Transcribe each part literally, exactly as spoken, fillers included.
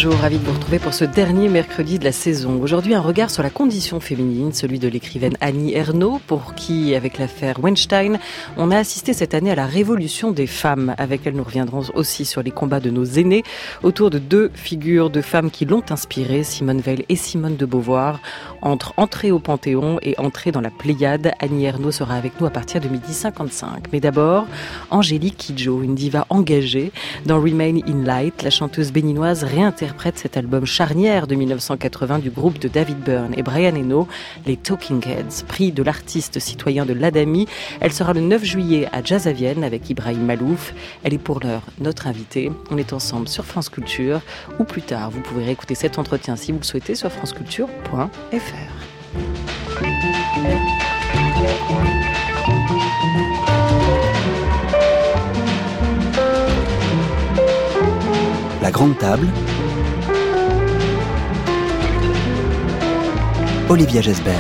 bonjour, ravi de vous retrouver pour ce dernier mercredi de la saison. Aujourd'hui, un regard sur la condition féminine, celui de l'écrivaine Annie Ernaux, pour qui, avec l'affaire Weinstein, on a assisté cette année à la révolution des femmes. Avec elle, nous reviendrons aussi sur les combats de nos aînés, autour de deux figures de femmes qui l'ont inspirée, Simone Veil et Simone de Beauvoir. Entre entrée au Panthéon et entrée dans la Pléiade, Annie Ernaux sera avec nous à partir de midi cinquante-cinq. Mais d'abord, Angélique Kidjo, une diva engagée. Dans Remain in Light, la chanteuse béninoise réinterprète cet album charnière de dix-neuf cent quatre-vingts du groupe de David Byrne et Brian Eno, les Talking Heads. Prix de l'artiste citoyen de l'Adami. Elle sera le neuf juillet à Jazz à Vienne avec Ibrahim Malouf. Elle est pour l'heure notre invitée. On est ensemble sur France Culture, ou plus tard, vous pouvez réécouter cet entretien si vous le souhaitez sur franceculture point f r. La grande table. Olivia Gesbert.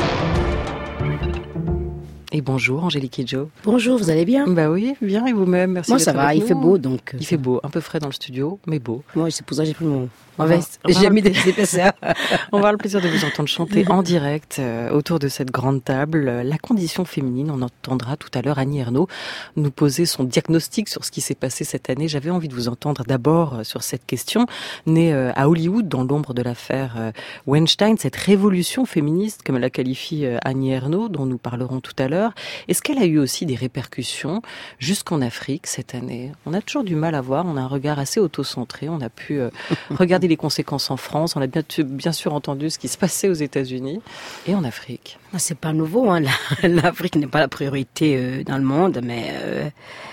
Et bonjour Angélique Kidjo. Bonjour, vous allez bien? Bah oui, bien, et vous-même, merci. Moi d'être ça va, avec il nous. fait beau donc. Il fait beau, un peu frais dans le studio, mais beau. Moi c'est pour ça que j'ai pris mon, On mon va- veste. on va- J'ai mis des épaisseurs. On va avoir le plaisir de vous entendre chanter en direct euh, autour de cette grande table. Euh, La condition féminine, on entendra tout à l'heure Annie Ernaux nous poser son diagnostic sur ce qui s'est passé cette année. J'avais envie de vous entendre d'abord euh, sur cette question, née euh, à Hollywood dans l'ombre de l'affaire euh, Weinstein, cette révolution féministe, comme la qualifie euh, Annie Ernaux, dont nous parlerons tout à l'heure. Est-ce qu'elle a eu aussi des répercussions jusqu'en Afrique cette année? On a toujours du mal à voir, on a un regard assez auto-centré, on a pu euh, regarder les conséquences en France, on a bien, bien sûr entendu ce qui se passait aux États-Unis et en Afrique. Ah, c'est pas nouveau, hein. La- L'Afrique n'est pas la priorité euh, dans le monde, mais euh,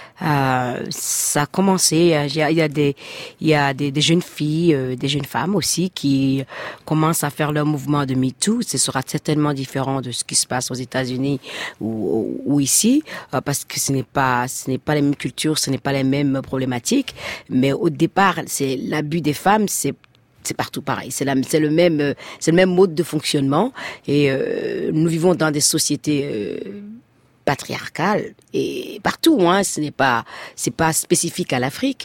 euh, ça a commencé. Il y a, il y a des, il y a des, des jeunes filles, euh, des jeunes femmes aussi qui commencent à faire leur mouvement de MeToo. Ce sera certainement différent de ce qui se passe aux États-Unis ou, ou ici, euh, parce que ce n'est pas, ce n'est pas les mêmes cultures, ce n'est pas les mêmes problématiques. Mais au départ, c'est l'abus des femmes, c'est c'est partout pareil. C'est la, c'est le même, euh, c'est le même mode de fonctionnement. Et euh, nous vivons dans des sociétés euh, patriarcales et partout. Hein, ce n'est pas, c'est pas spécifique à l'Afrique.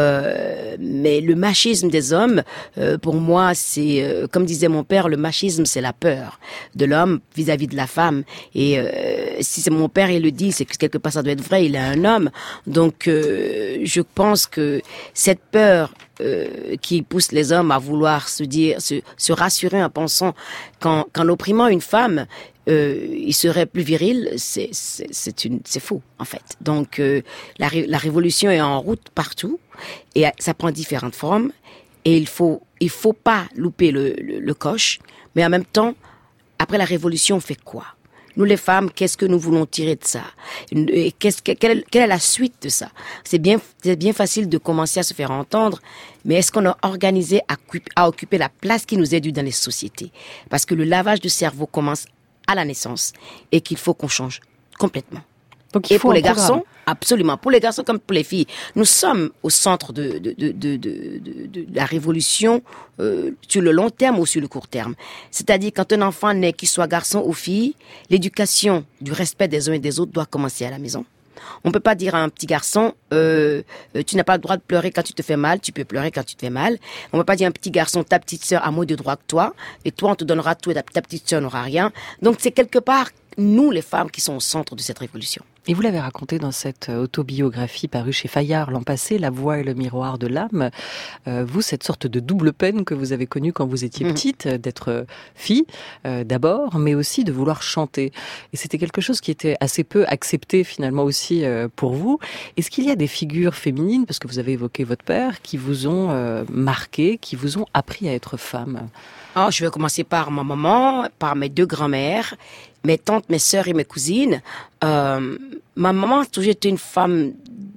Euh, mais le machisme des hommes, euh, pour moi, c'est euh, comme disait mon père, le machisme, c'est la peur de l'homme vis-à-vis de la femme. Et euh, si c'est mon père, il le dit, c'est que quelque part ça doit être vrai. Il est un homme, donc euh, je pense que cette peur Euh, qui pousse les hommes à vouloir se dire, se, se rassurer en pensant qu'en, qu'en opprimant une femme, euh, il serait plus viril, c'est, c'est, c'est une, c'est faux en fait. Donc euh, la, ré, la révolution est en route partout et ça prend différentes formes et il faut, il faut pas louper le, le, le coche, mais en même temps, après la révolution, on fait quoi? Nous, les femmes, qu'est-ce que nous voulons tirer de ça? Et qu'est-ce que, quelle, est, quelle est la suite de ça? C'est bien, c'est bien facile de commencer à se faire entendre, mais est-ce qu'on a organisé à, à occuper la place qui nous est due dans les sociétés? Parce que le lavage du cerveau commence à la naissance et qu'il faut qu'on change complètement. Donc, il et faut pour les programme. garçons, absolument. Pour les garçons comme pour les filles, nous sommes au centre de, de, de, de, de, de, de la révolution euh, sur le long terme ou sur le court terme. C'est-à-dire quand un enfant naît, qu'il soit garçon ou fille, l'éducation du respect des uns et des autres doit commencer à la maison. On peut pas dire à un petit garçon, euh, euh, tu n'as pas le droit de pleurer quand tu te fais mal, tu peux pleurer quand tu te fais mal. On peut pas dire à un petit garçon, ta petite sœur a moins de droits que toi, et toi on te donnera tout et ta, ta petite sœur n'aura rien. Donc c'est quelque part nous les femmes qui sont au centre de cette révolution. Et vous l'avez raconté dans cette autobiographie parue chez Fayard l'an passé, La voix et le miroir de l'âme. Euh, vous, cette sorte de double peine que vous avez connue quand vous étiez petite, mmh. d'être fille euh, d'abord, mais aussi de vouloir chanter. Et c'était quelque chose qui était assez peu accepté finalement aussi euh, pour vous. Est-ce qu'il y a des figures féminines, parce que vous avez évoqué votre père, qui vous ont euh, marqué, qui vous ont appris à être femme? Oh, je vais commencer par ma maman, par mes deux grands-mères, mes tantes, mes sœurs et mes cousines. Euh, ma maman a toujours été une femme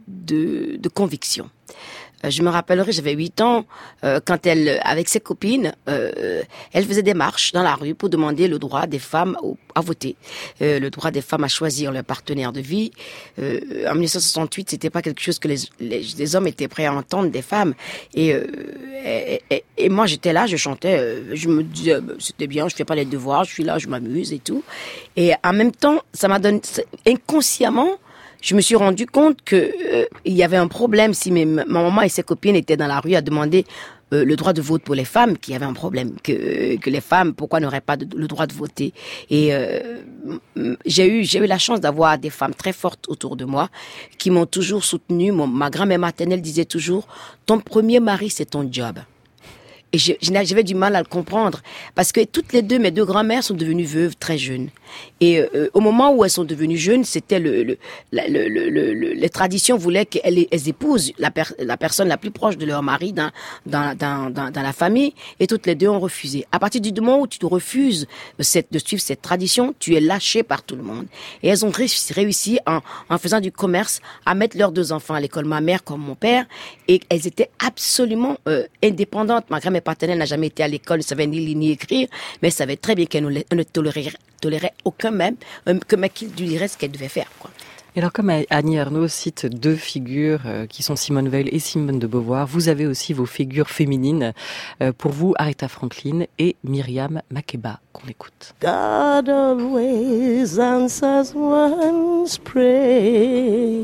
de, de conviction. Euh, je me rappellerai, j'avais huit ans, euh, quand elle, avec ses copines, euh, elle faisait des marches dans la rue pour demander le droit des femmes au, à voter, euh, le droit des femmes à choisir leur partenaire de vie. Euh, en dix-neuf cent soixante-huit, c'était pas quelque chose que les, les, les hommes étaient prêts à entendre des femmes. Et, euh, et, et, et moi, j'étais là, je chantais, euh, je me disais, c'était bien, je fais pas les devoirs, je suis là, je m'amuse et tout. Et en même temps, ça m'a donné, inconsciemment, je me suis rendu compte que euh, il y avait un problème si mes, ma maman et ses copines étaient dans la rue à demander euh, le droit de vote pour les femmes qu'il y avait un problème, que, que les femmes, pourquoi n'auraient pas de, le droit de voter. Et euh, j'ai eu, j'ai eu la chance d'avoir des femmes très fortes autour de moi qui m'ont toujours soutenue. Mon, ma grand-mère maternelle disait toujours, ton premier mari, c'est ton job. Et je, j'avais du mal à le comprendre parce que toutes les deux, mes deux grand-mères sont devenues veuves très jeunes. Et euh, au moment où elles sont devenues jeunes, c'était le, le, le, le, le, le les traditions voulaient qu'elles elles épousent la, per, la personne la plus proche de leur mari dans, dans, dans, dans, dans la famille. Et toutes les deux ont refusé. À partir du moment où tu refuses cette, de suivre cette tradition, tu es lâché par tout le monde. Et elles ont réussi, réussi en, en faisant du commerce à mettre leurs deux enfants à l'école, ma mère comme mon père. Et elles étaient absolument euh, indépendantes. Ma grand-mère paternelle n'a jamais été à l'école, ne savait ni lire ni écrire, mais elle savait très bien qu'elle ne, ne tolérait, tolérait aucun même, euh, que mais qu'il lui dirait ce qu'elle devait faire, quoi. Et alors, comme Annie Ernaux cite deux figures euh, qui sont Simone Veil et Simone de Beauvoir, vous avez aussi vos figures féminines. Euh, pour vous, Aretha Franklin et Myriam Makeba, qu'on écoute. God always answers one's prayer,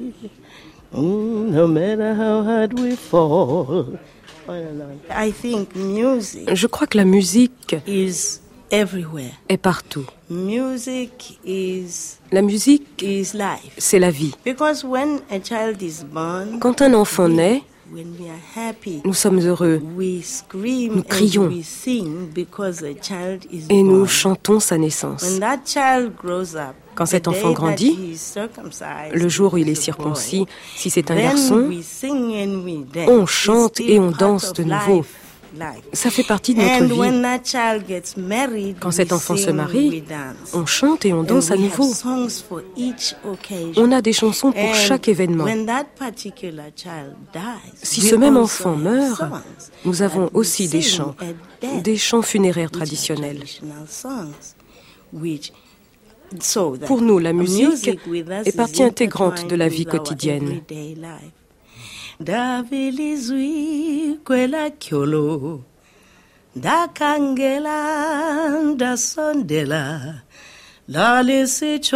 no matter how hard we fall. I think music Je crois que la musique is everywhere. est partout. Music is La musique, is life. c'est la vie. Because when a child is born, Quand un enfant naît, when we are happy, nous sommes heureux we scream Nous crions. and we sing because a child is et nous born. chantons sa naissance. When that child grows up, Quand cet the enfant day grandit, that he is circumcised, le jour où il est is a boy, circoncis, si c'est un then garçon, we sing and we dance. on It's chante still et on part danse of de nouveau. life, life. Ça fait partie de notre And when vie. that child gets married, Quand we cet enfant se sing, marie, we dance. on chante et on And danse à we have nouveau. songs for each occasion. On a des chansons pour And chaque événement. when that particular child dies, Si we ce même also enfant have meurt, songs nous that avons we aussi des sing chants, at death, des chants funéraires which are traditionnels. traditional songs, which So that Pour nous, la musique music with us est partie is intégrante de la vie intertwined with our quotidienne. everyday life. Davilizwi kwela kyolo, dakangela, dasondela, la lesicho,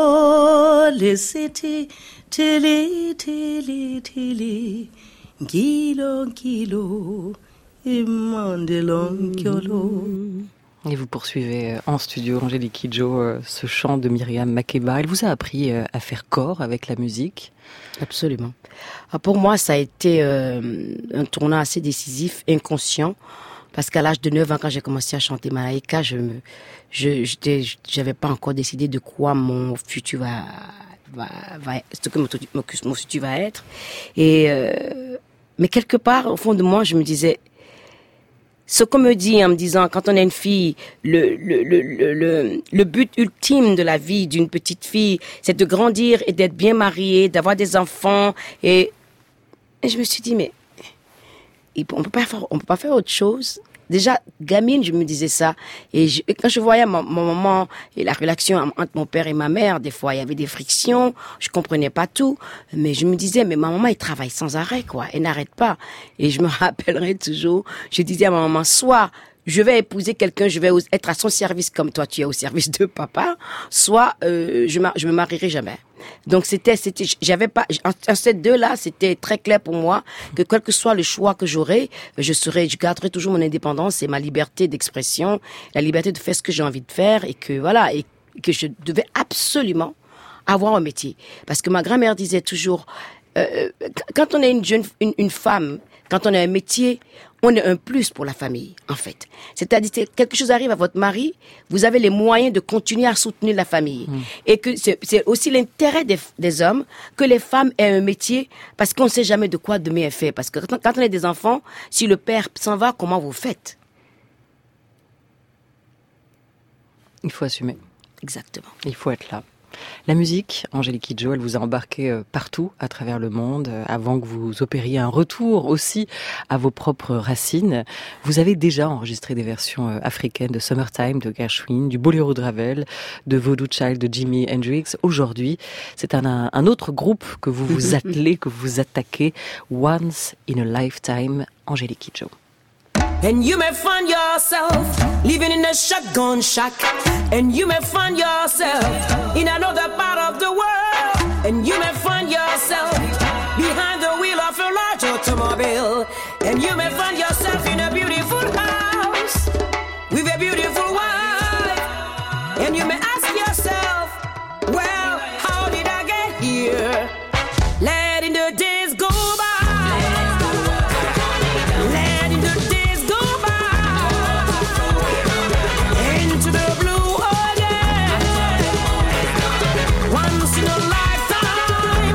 lesiti, tili, tili, tili, gilo, gilo, imandelon kyolo. Et vous poursuivez en studio, Angélique Kidjo, ce chant de Myriam Makeba. Elle vous a appris à faire corps avec la musique? Absolument. Pour moi, ça a été euh, un tournant assez décisif, inconscient, parce qu'à l'âge de neuf ans, quand j'ai commencé à chanter Malaika, je me, je, j'étais, j'avais pas encore décidé de quoi mon futur va, va, va ce que mon, mon futur va être. Et euh, mais quelque part, au fond de moi, je me disais, ce qu'on me dit en me disant, quand on est une fille, le, le, le, le, le but ultime de la vie d'une petite fille, c'est de grandir et d'être bien mariée, d'avoir des enfants. Et, et je me suis dit, mais on peut pas faire, on peut pas faire autre chose. Déjà, gamine, je me disais ça. Et, je, et quand je voyais mon, mon maman et la relation entre mon père et ma mère, des fois, il y avait des frictions. Je comprenais pas tout. Mais je me disais, mais ma maman, elle travaille sans arrêt, quoi. Elle n'arrête pas. Et je me rappellerai toujours, je disais à ma maman, soit je vais épouser quelqu'un, je vais être à son service comme toi, tu es au service de papa, soit euh, je, je me marierai jamais. Donc c'était, c'était, j'avais pas, en, en ces deux-là, c'était très clair pour moi que quel que soit le choix que j'aurais, je serais, je garderai toujours mon indépendance et ma liberté d'expression, la liberté de faire ce que j'ai envie de faire et que voilà, et que je devais absolument avoir un métier. Parce que ma grand-mère disait toujours, euh, quand on est une jeune, une, une femme, quand on a un métier, on est un plus pour la famille, en fait. C'est-à-dire que quelque chose arrive à votre mari, vous avez les moyens de continuer à soutenir la famille. Mmh. Et que c'est, c'est aussi l'intérêt des, des hommes que les femmes aient un métier, parce qu'on ne sait jamais de quoi demain est fait. Parce que quand, quand on a des enfants, si le père s'en va, comment vous faites? Il faut assumer. Exactement. Il faut être là. La musique, Angélique Kidjo, elle vous a embarqué partout à travers le monde avant que vous opériez un retour aussi à vos propres racines. Vous avez déjà enregistré des versions africaines de Summertime de Gershwin, du Boléro de Ravel, de Voodoo Child de Jimi Hendrix. Aujourd'hui, c'est un, un autre groupe que vous vous attelez, que vous attaquez, Once in a Lifetime, Angélique Kidjo. And you may find yourself living in a shotgun shack. And you may find yourself in another part of the world. And you may find yourself behind the wheel of a large automobile. And you may find yourself in a beautiful house with a beautiful wife. And you may ask yourself, well, how did I get here? Letting the days go by. Letting the days go by. Into the blue, oh yeah. Once in a lifetime.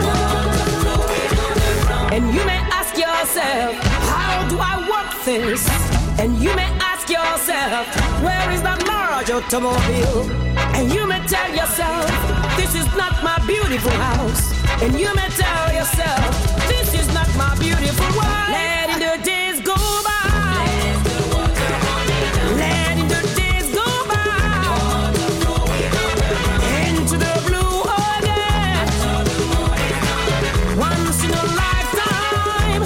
And you may ask yourself, how do I work this? And you may ask yourself, where is that large automobile? And you may tell yourself, this is not my beautiful house. And you may tell yourself, this is not my beautiful wife. Letting the days go by. Letting the days go by. Into the blue, oh yeah. Once in a lifetime.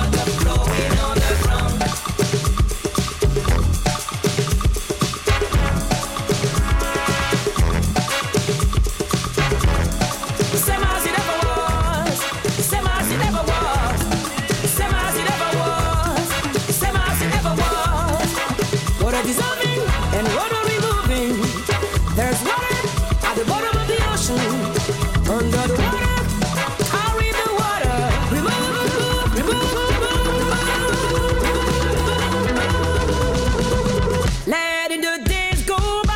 Same as it ever was. Same as it ever was. Same as it ever was. Same as it ever was. What are dissolving and what are we moving? There's water at the bottom of the ocean. Under the water, carry the water. Remove, remove, remove. Letting the days go by.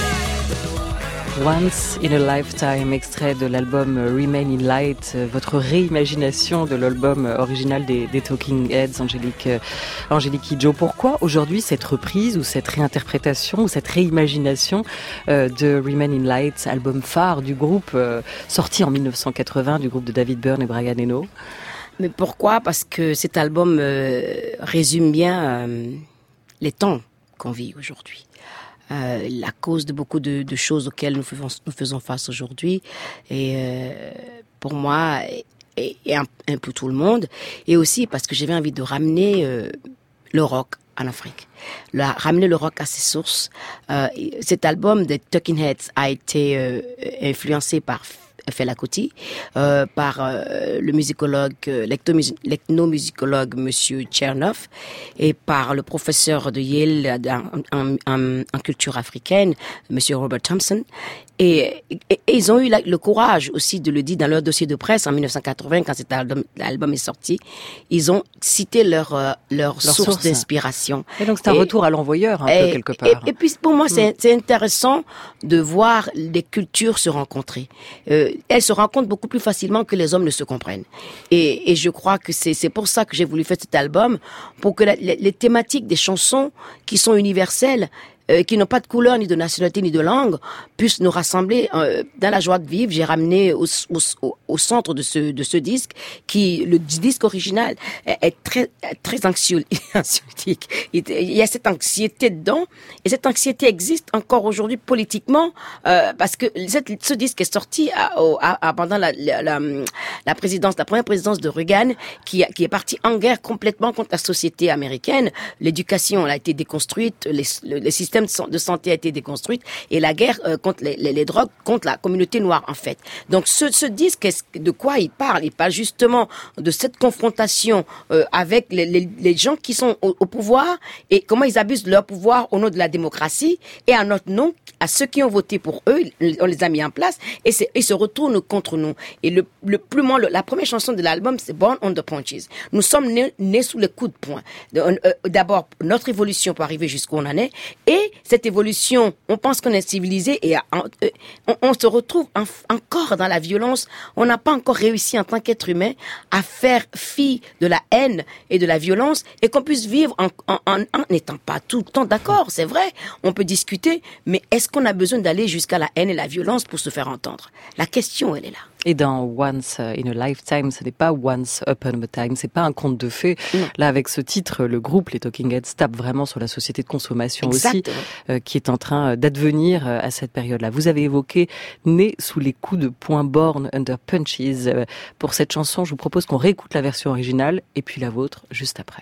Once in a Lifetime, extrait de l'album Remain in Light, votre réimagination de l'album original des, des Talking Heads, Angélique, euh, Angélique Kidjo. Pourquoi aujourd'hui cette reprise ou cette réinterprétation ou cette réimagination euh, de Remain in Light, album phare du groupe euh, sorti en dix-neuf cent quatre-vingts du groupe de David Byrne et Brian Eno? Mais pourquoi? Parce que cet album euh, résume bien euh, les temps qu'on vit aujourd'hui. Euh, la cause de beaucoup de, de choses auxquelles nous faisons, nous faisons face aujourd'hui. Et euh, pour moi, et, et un, un peu tout le monde. Et aussi parce que j'avais envie de ramener euh, le rock en Afrique. La, ramener le rock à ses sources. Euh, cet album de Talking Heads a été euh, influencé par Fela Kuti, euh, par euh, le musicologue, euh, l'ethnomusicologue Monsieur Chernoff, et par le professeur de Yale en, en, en, en culture africaine, Monsieur Robert Thompson. Et, et, et ils ont eu la, le courage aussi de le dire dans leur dossier de presse en dix-neuf cent quatre-vingts, quand cet album, l'album est sorti. Ils ont cité leur, euh, leur, leur source, source d'inspiration. Et donc c'est un et, retour à l'envoyeur, un et, peu, quelque part. Et, et puis pour moi, c'est, mm. c'est intéressant de voir les cultures se rencontrer. Euh, elles se rencontrent beaucoup plus facilement que les hommes ne se comprennent. Et, et je crois que c'est, c'est pour ça que j'ai voulu faire cet album, pour que la, les, les thématiques des chansons qui sont universelles, Euh, qui n'ont pas de couleur, ni de nationalité, ni de langue, puissent nous rassembler euh, dans la joie de vivre. J'ai ramené au, au, au centre de ce, de ce disque, qui, le disque original, est, est très, très anxiolytique. Il y a cette anxiété dedans, et cette anxiété existe encore aujourd'hui politiquement, euh, parce que cette, ce disque est sorti à, à, à, pendant la, la, la, la présidence, la première présidence de Reagan, qui, qui est parti en guerre complètement contre la société américaine. L'éducation a été déconstruite, les, le, les systèmes de santé a été déconstruite, et la guerre euh, contre les, les, les drogues, contre la communauté noire, en fait. Donc ce, ce disque, de quoi il parle? Il parle justement de cette confrontation euh, avec les, les, les gens qui sont au, au pouvoir, et comment ils abusent de leur pouvoir au nom de la démocratie, et à notre nom, à ceux qui ont voté pour eux, on les a mis en place, et c'est, ils se retournent contre nous. Et le, le plus moins, le, la première chanson de l'album, c'est Born on the Punches. Nous sommes nés, nés sous les coups de poing. D'abord, notre évolution pour arriver jusqu'où on en est, et cette évolution, on pense qu'on est civilisé, et on, on se retrouve en, encore dans la violence. On n'a pas encore réussi en tant qu'être humain à faire fi de la haine et de la violence, et qu'on puisse vivre en, en, en, en n'étant pas tout le temps d'accord. C'est vrai, on peut discuter, mais est-ce qu'on a besoin d'aller jusqu'à la haine et la violence pour se faire entendre? La question, elle est là. Et dans Once in a Lifetime, ce n'est pas Once Upon a Time, c'est pas un conte de fées. Non. Là, avec ce titre, le groupe, les Talking Heads, tape vraiment sur la société de consommation Exactement. aussi, euh, qui est en train d'advenir euh, à cette période-là. Vous avez évoqué Né sous les coups de poing, Born Under Punches. Euh, pour cette chanson, je vous propose qu'on réécoute la version originale et puis la vôtre juste après.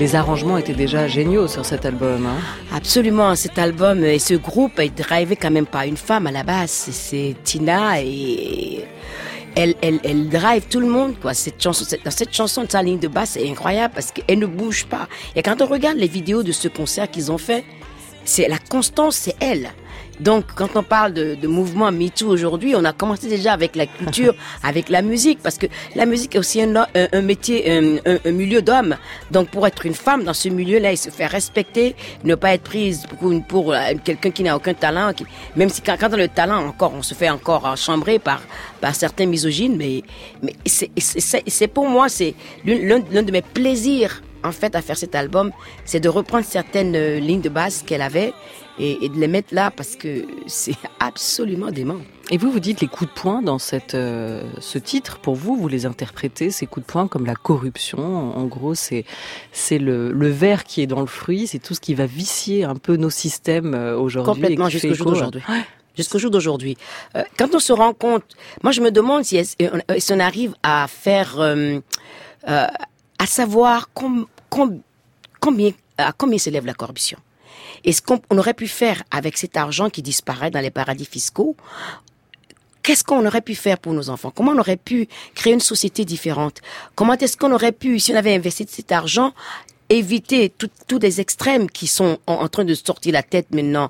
les arrangements étaient déjà géniaux sur cet album. Hein. Absolument, cet album et ce groupe est drivé quand même par une femme à la base. C'est, c'est Tina et elle, elle, elle drive tout le monde, quoi. Cette chanson, cette, dans cette chanson, sa ligne de basse, c'est incroyable parce qu'elle ne bouge pas. Et quand on regarde les vidéos de ce concert qu'ils ont fait, c'est la constance, c'est elle. Donc, quand on parle de, de mouvement MeToo aujourd'hui, on a commencé déjà avec la culture, avec la musique, parce que la musique est aussi un, un, un métier, un, un, un milieu d'hommes. Donc, pour être une femme dans ce milieu-là, il se fait respecter, ne pas être prise pour, une, pour quelqu'un qui n'a aucun talent, qui, même si quand, quand on a le talent, encore, on se fait encore chambrer par, par certains misogynes, mais, mais c'est, c'est, c'est, c'est pour moi, c'est l'un, l'un de mes plaisirs, en fait, à faire cet album, c'est de reprendre certaines euh, lignes de base qu'elle avait et, et de les mettre là parce que c'est absolument dément. Et vous, vous dites les coups de poing dans cette, euh, ce titre, pour vous, vous les interprétez, ces coups de poing, comme la corruption. En, en gros, c'est, c'est le, le ver qui est dans le fruit, c'est tout ce qui va vicier un peu nos systèmes euh, aujourd'hui. Complètement, jusqu'au jour d'aujourd'hui. Ouais. Jusqu'au jour d'aujourd'hui. Euh, quand on se rend compte, moi je me demande si, est, si on arrive à faire, euh, euh, à savoir com, com, combien, à combien s'élève la corruption. Et ce qu'on on aurait pu faire avec cet argent qui disparaît dans les paradis fiscaux, qu'est-ce qu'on aurait pu faire pour nos enfants? Comment on aurait pu créer une société différente? Comment est-ce qu'on aurait pu, si on avait investi cet argent, éviter tous les extrêmes qui sont en, en train de sortir la tête maintenant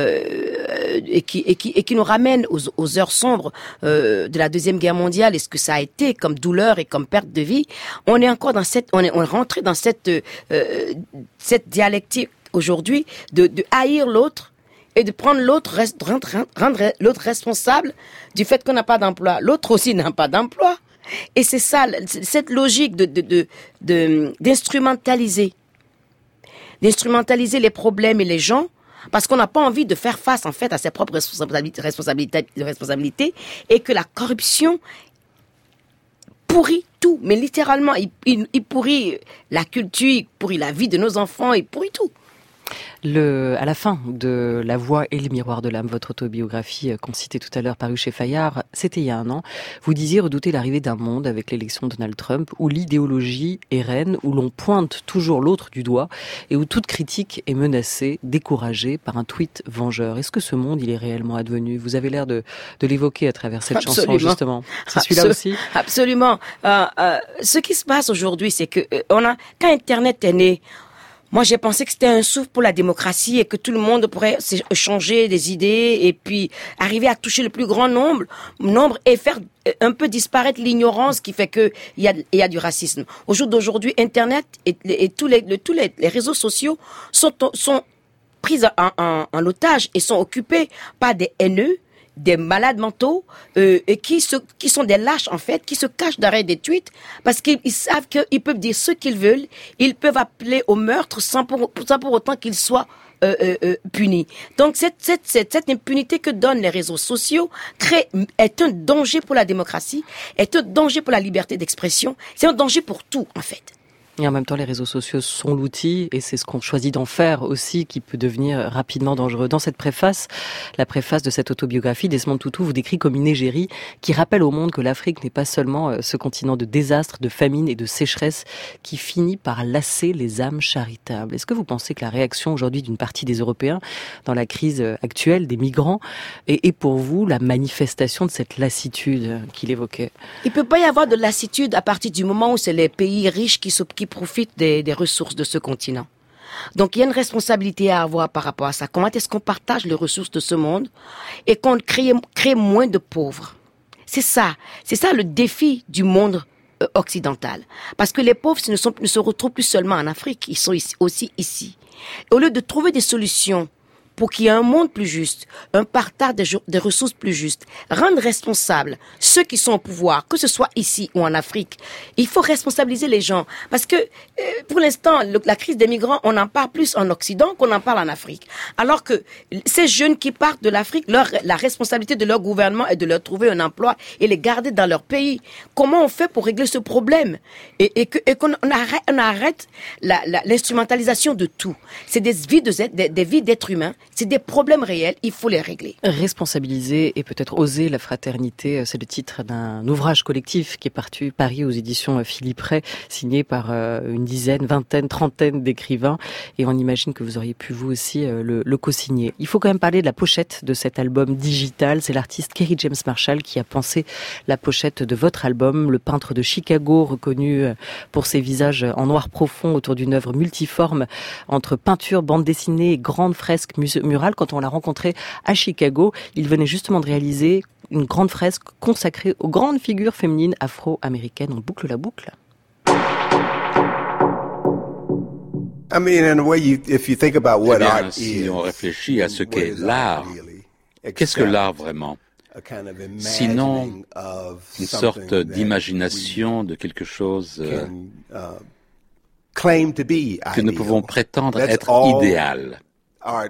euh, et, qui, et, qui, et qui nous ramènent aux, aux heures sombres euh, de la Deuxième Guerre mondiale et ce que ça a été comme douleur et comme perte de vie. On est encore dans cette, on est, on est rentré dans cette, euh, cette dialectique aujourd'hui de, de haïr l'autre et de prendre l'autre, rendre, rendre l'autre responsable du fait qu'on n'a pas d'emploi. L'autre aussi n'a pas d'emploi. Et c'est ça, cette logique de, de, de, de, d'instrumentaliser, d'instrumentaliser les problèmes et les gens, parce qu'on n'a pas envie de faire face, en fait, à ses propres responsabilités, responsabilités, responsabilités et que la corruption pourrit tout. Mais littéralement, il, il, il pourrit la culture, il pourrit la vie de nos enfants, il pourrit tout. Le, à la fin de La Voix et les miroirs de l'âme, votre autobiographie qu'on citait tout à l'heure, parue chez Fayard, c'était il y a un an, vous disiez redouter l'arrivée d'un monde avec l'élection de Donald Trump où l'idéologie est reine, où l'on pointe toujours l'autre du doigt et où toute critique est menacée, découragée par un tweet vengeur. Est-ce que ce monde, il est réellement advenu? Vous avez l'air de, de l'évoquer à travers cette Absolument. chanson, justement. C'est Absol- celui-là aussi? Absolument. Euh, euh, ce qui se passe aujourd'hui, c'est que euh, on a, quand Internet est né, moi, j'ai pensé que c'était un souffle pour la démocratie et que tout le monde pourrait échanger des idées et puis arriver à toucher le plus grand nombre, nombre et faire un peu disparaître l'ignorance qui fait que il y a, il y a du racisme. Au jour d'aujourd'hui, Internet et, et tous les, le, tous les, les réseaux sociaux sont, sont pris en, en, en otage et sont occupés par des haineux, des malades mentaux euh, et qui se qui sont des lâches en fait, qui se cachent derrière des tweets parce qu'ils ils savent qu'ils peuvent dire ce qu'ils veulent, ils peuvent appeler au meurtre sans pour sans pour autant qu'ils soient euh, euh, euh, punis. Donc cette cette cette cette impunité que donnent les réseaux sociaux crée est un danger pour la démocratie, est un danger pour la liberté d'expression, c'est un danger pour tout en fait. Et en même temps, les réseaux sociaux sont l'outil, et c'est ce qu'on choisit d'en faire aussi, qui peut devenir rapidement dangereux. Dans cette préface, la préface de cette autobiographie, Desmond Tutu vous décrit comme une égérie qui rappelle au monde que l'Afrique n'est pas seulement ce continent de désastres, de famine et de sécheresse qui finit par lasser les âmes charitables. Est-ce que vous pensez que la réaction aujourd'hui d'une partie des Européens dans la crise actuelle des migrants est, est pour vous la manifestation de cette lassitude qu'il évoquait? Il peut pas y avoir de lassitude à partir du moment où c'est les pays riches qui se qui profitent des, des ressources de ce continent. Donc, il y a une responsabilité à avoir par rapport à ça. Comment est-ce qu'on partage les ressources de ce monde et qu'on crée, crée moins de pauvres? C'est ça. C'est ça le défi du monde euh, occidental. Parce que les pauvres ne, sont, ne se retrouvent plus seulement en Afrique. Ils sont ici, aussi ici. Et au lieu de trouver des solutions pour qu'il y ait un monde plus juste, un partage des, des ressources plus justes, rendre responsables ceux qui sont au pouvoir, que ce soit ici ou en Afrique. Il faut responsabiliser les gens. Parce que, euh, pour l'instant, le, la crise des migrants, on en parle plus en Occident qu'on en parle en Afrique. Alors que ces jeunes qui partent de l'Afrique, leur, la responsabilité de leur gouvernement est de leur trouver un emploi et les garder dans leur pays. Comment on fait pour régler ce problème? Et, et, que, et qu'on on arrête, on arrête la, la, l'instrumentalisation de tout. C'est des vies, de, des, des vies d'êtres humains C'est des problèmes réels, il faut les régler. Responsabiliser et peut-être oser la fraternité, c'est le titre d'un ouvrage collectif qui est parti Paris aux éditions Philippe Ray, signé par une dizaine, vingtaine, trentaine d'écrivains. Et on imagine que vous auriez pu vous aussi le, le co-signer. Il faut quand même parler de la pochette de cet album digital. C'est l'artiste Kerry James Marshall qui a pensé la pochette de votre album. Le peintre de Chicago, reconnu pour ses visages en noir profond autour d'une œuvre multiforme entre peinture, bande dessinée et grande fresque murale. Quand on l'a rencontré à Chicago, il venait justement de réaliser une grande fresque consacrée aux grandes figures féminines afro-américaines. On boucle la boucle. I mean, in a way, you, if you think about what eh bien, art si is, on réfléchit à ce what qu'est is art l'art, really, qu'est-ce que except l'art vraiment? a kind of Sinon, imagining of une something sorte that d'imagination de quelque chose we euh, can, uh, claim to be que nous ideal. pouvons prétendre That's être all idéal. art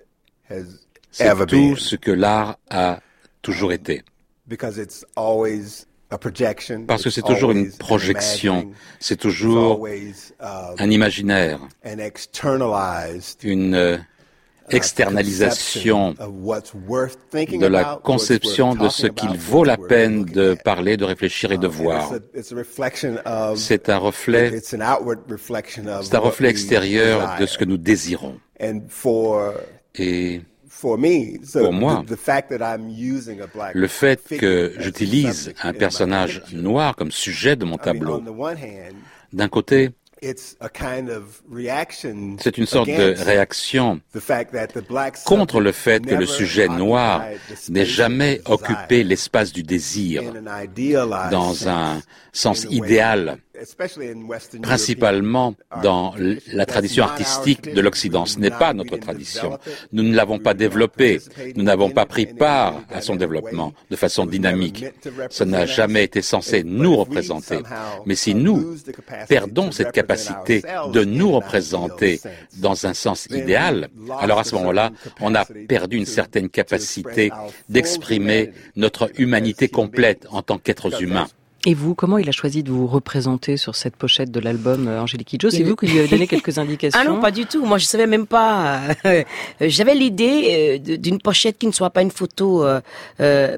has C'est ever tout been, ce que l'art a toujours été. because it's always a projection. Parce que it's c'est toujours une always an projection, imagining, c'est it's toujours always, uh, un imaginaire, an externalized une euh, uh, externalisation conception of what's worth thinking de la about, what's conception worth de ce talking qu'il about, vaut la what's worth peine looking de at. parler, de réfléchir et de Um, and voir. it's a- it's a reflection of- C'est un reflet, it's an outward reflection of c'est un what reflet we extérieur de ce desire. que nous désirons. And for Et for me, so Pour moi, the, the fact that I'm using a black le fait figure que as a j'utilise subject un in my personnage picture, noir comme sujet de mon I mean, tableau, on the one hand, d'un côté, it's a kind of reaction c'est une sorte de against réaction the fact that the black contre le fait subject que le never sujet noir occupied the space n'ait jamais of desire occupé l'espace du désir in an idealized dans un sens in a way, idéal, especially in Western principalement European dans art. l- la tradition That's not our artistique de tradition. l'Occident. Ce n'est We pas did not- notre we didn't tradition. develop it. Nous ne l'avons We pas did not développé. participate Nous n'avons in pas it pris in any part way à that son way. développement de façon It was never dynamique. meant to Ça n'a represent jamais us. été censé If- nous but if we représenter. somehow Mais si nous lose the capacity perdons to cette represent capacité ourselves de in nous an représenter ideal sense, dans un sens then idéal, we've lost alors à a ce moment-là, certain on a capacity perdu une to- certaine to capacité express our full d'exprimer humanity notre as humanité human complète beings. en tant qu'êtres Because humains. that's Et vous, comment il a choisi de vous représenter sur cette pochette de l'album, euh, Angélique Kidjo? C'est Il- vous qui lui avez donné quelques indications? Ah non, pas du tout. Moi, je savais même pas. euh, J'avais l'idée euh, de- d'une pochette qui ne soit pas une photo euh, euh,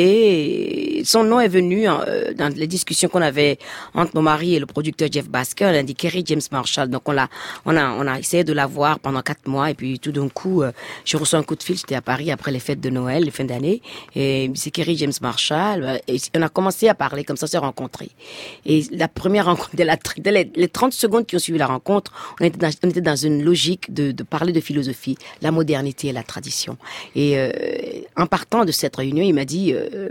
posée. Et son nom est venu euh, dans les discussions qu'on avait entre mon mari et le producteur Jeff Basker. On a dit Kerry James Marshall. Donc on l'a, on a, on a essayé de la voir pendant quatre mois. Et puis tout d'un coup, euh, je reçois un coup de fil. J'étais à Paris après les fêtes de Noël, les fins d'année. Et c'est Kerry James Marshall. Et on a commencé à parler comme ça. s'est rencontrés. Et la première rencontre, dès, la, dès les, les trente secondes qui ont suivi la rencontre, on était dans, on était dans une logique de, de parler de philosophie, la modernité et la tradition. Et euh, en partant de cette réunion, il m'a dit euh,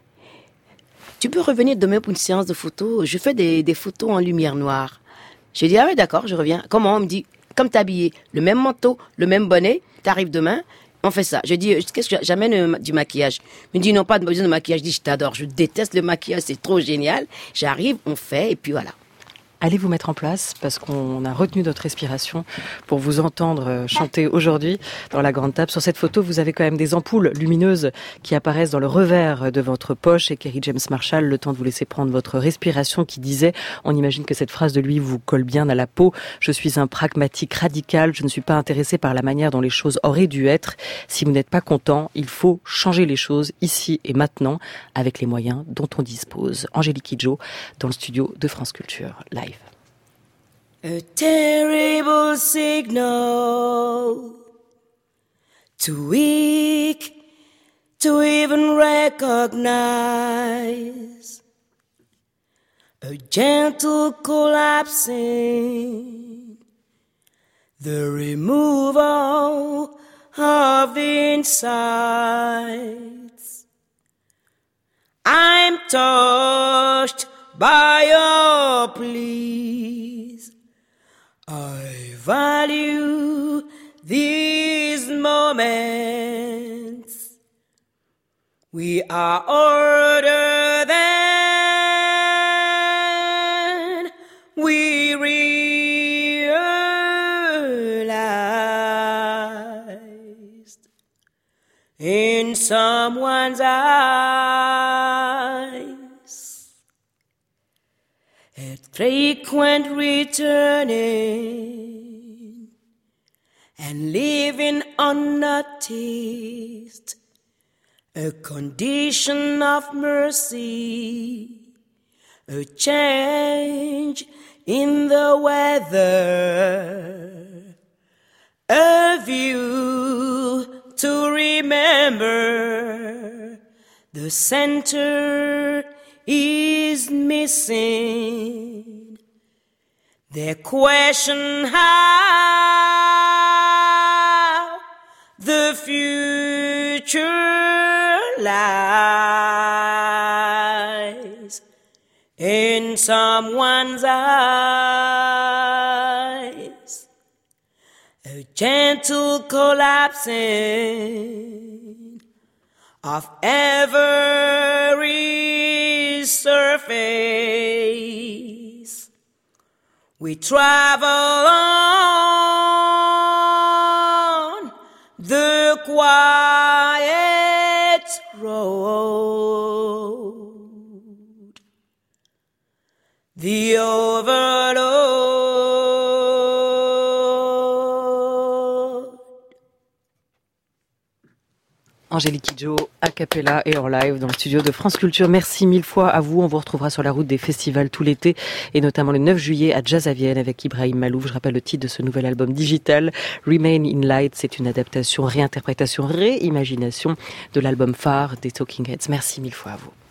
tu peux revenir demain pour une séance de photos. Je fais des, des photos en lumière noire. J'ai dit ah oui d'accord, je reviens. Comment? On me dit comme t'es habillé, le même manteau, le même bonnet, t'arrives demain. On fait ça. Je dis, qu'est-ce que j'amène du maquillage? Il me dit, non, pas de besoin de maquillage. Je dis, je t'adore. Je déteste le maquillage. C'est trop génial. J'arrive, on fait, et puis voilà. Allez vous mettre en place parce qu'on a retenu notre respiration pour vous entendre chanter aujourd'hui dans la grande table. Sur cette photo, vous avez quand même des ampoules lumineuses qui apparaissent dans le revers de votre poche et Kerry James Marshall, le temps de vous laisser prendre votre respiration, qui disait, on imagine que cette phrase de lui vous colle bien à la peau. Je suis un pragmatique radical. Je ne suis pas intéressé par la manière dont les choses auraient dû être. Si vous n'êtes pas content, il faut changer les choses ici et maintenant avec les moyens dont on dispose. Angélique Kidjo dans le studio de France Culture Live. A terrible signal, too weak to even recognize, a gentle collapsing, the removal of the insides. I'm touched by your pleas. I value these moments. We are older than we realized. In someone's eyes, at frequent returning and living unnoticed, a condition of mercy, a change in the weather, a view to remember. The center is missing. They question how the future lies in someone's eyes. A gentle collapsing of every surface. We travel on the quiet road, the overload. Angélique Kidjo, a cappella et en live dans le studio de France Culture. Merci mille fois à vous. On vous retrouvera sur la route des festivals tout l'été et notamment le neuf juillet à Jazz à Vienne avec Ibrahim Malouf. Je rappelle le titre de ce nouvel album digital, Remain in Light. C'est une adaptation, réinterprétation, réimagination de l'album phare des Talking Heads. Merci mille fois à vous.